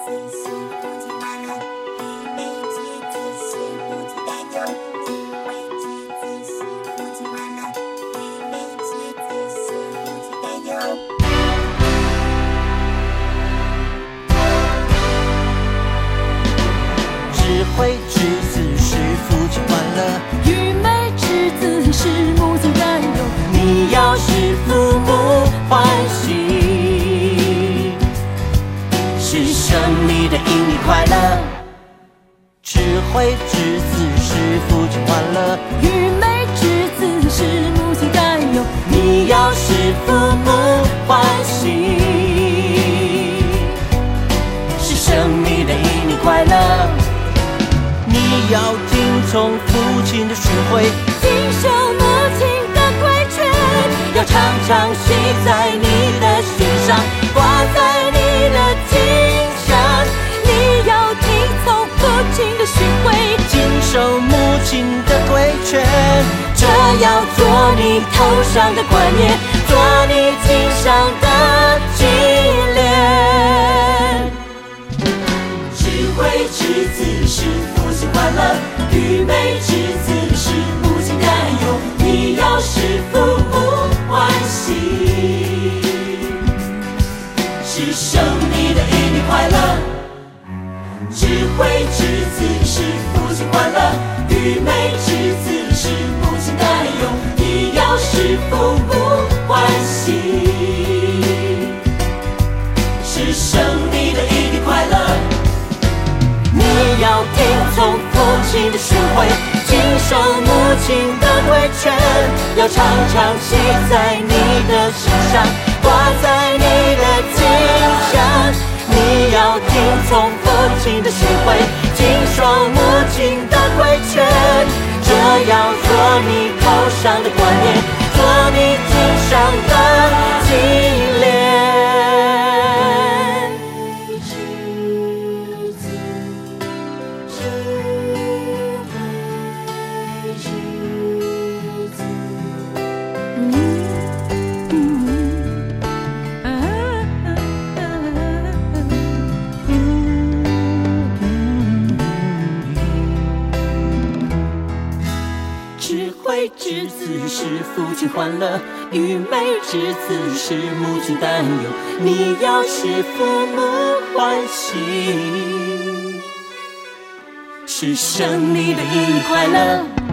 智慧之子是父亲欢乐， 愚昧之子是母亲担忧。 你要使父母欢喜，是生你的因你快乐。智慧之子是父亲欢乐， 愚昧之子是母亲担忧。 你要使父母欢喜，是生你的因你快乐。你要听从父亲的训诲， 谨守母亲的规劝， 要常常写在你的心上，挂在你的经上。 你要听从父亲的训诲， 谨守母亲的规劝，这要做你头上的冠冕，做你颈上的记链。智慧之子是父亲欢乐，愚昧之子是母亲担忧。你要使父母欢喜，是生你的因你快乐。智慧之子是父亲欢乐，愚昧之子是母亲担忧。你要使父母欢喜，是生你的因你快乐。你要听从父亲的训诲，谨守母亲的规劝，要常常写在你的心上，挂在你的颈上。你要听从父亲的训诲，谨守母亲的规劝，这要做你头上的冠冕，做你颈上的记链。智慧之子是父亲欢乐，愚昧之子是母亲担忧。你要使父母欢喜，是生你的因你快乐。